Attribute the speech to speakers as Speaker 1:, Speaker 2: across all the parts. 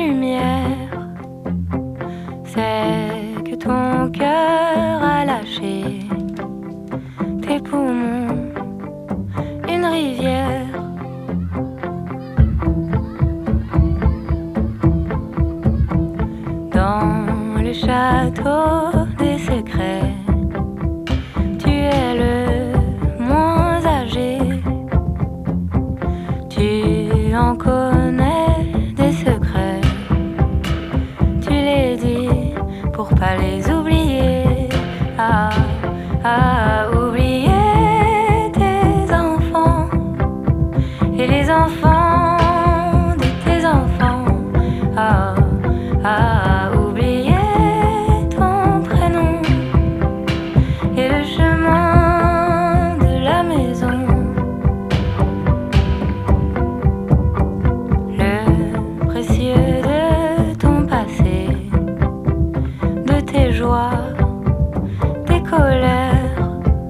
Speaker 1: lumière, c'est que ton cœur a lâché tes poumons, une rivière. Dans le château des secrets, tu es le moins âgé. Tu en connais des secrets, tu les dis pour pas les oublier. Oublier tes enfants et les enfants de tes enfants. Oublier ton prénom et le chemin de la maison. Le précieux de ton passé, de tes joies, tes colères.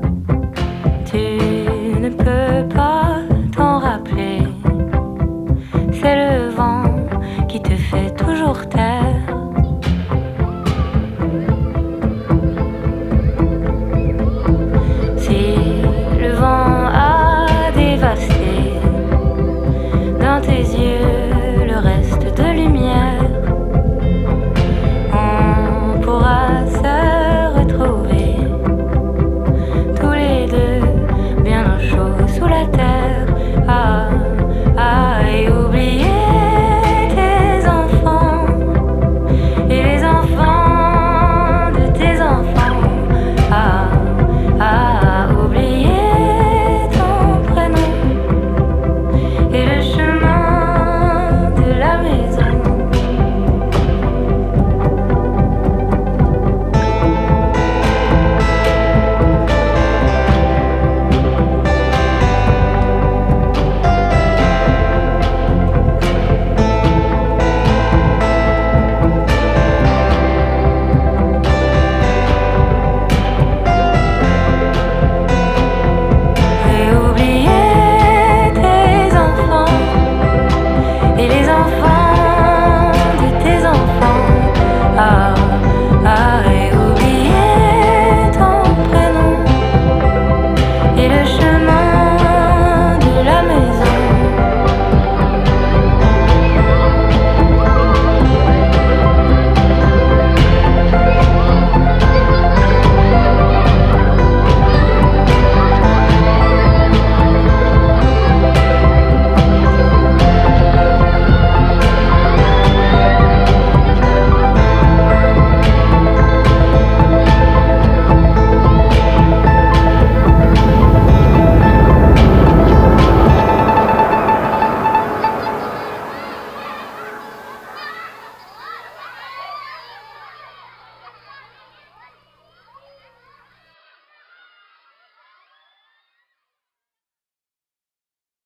Speaker 1: Tu ne peux pas t'en rappeler. C'est le vent qui te fait toujours taire.